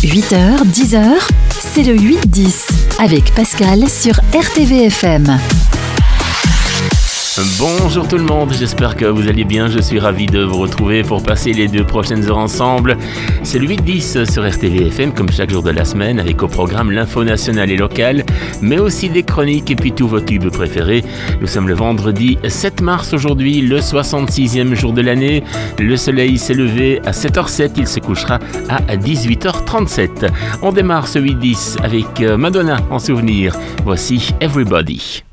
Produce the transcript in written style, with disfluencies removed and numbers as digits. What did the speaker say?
8h, 10h, c'est le 8-10 avec Pascal sur RTVFM. Bonjour tout le monde, j'espère que vous allez bien, je suis ravi de vous retrouver pour passer les 2 prochaines heures ensemble. C'est le 8-10 sur RTVFM comme chaque jour de la semaine avec au programme l'info nationale et locale, mais aussi des chroniques et puis tous vos tubes préférés. Nous sommes le vendredi 7 mars aujourd'hui, le 66e jour de l'année. Le soleil s'est levé à 7h07, il se couchera à 18h37. On démarre ce 8-10 avec Madonna en souvenir. Voici Everybody.